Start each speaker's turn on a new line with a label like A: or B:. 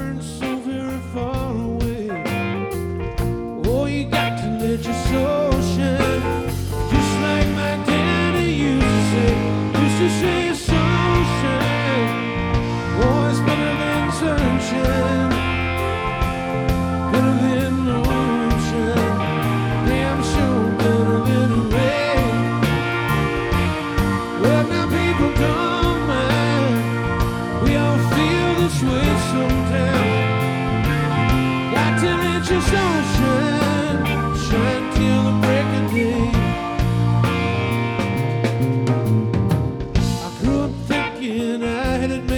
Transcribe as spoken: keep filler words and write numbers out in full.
A: weren't so very far away. Oh, you got to let your soul shine, just like my daddy used to say. Used to say soul shine, oh, it's better than sunshine, better than moonshine, damn sure better than rain. Well, now people don't mind, we all feel this way sometimes. Got to let your soul shine, shine till the break of day. I grew up thinking I had it made.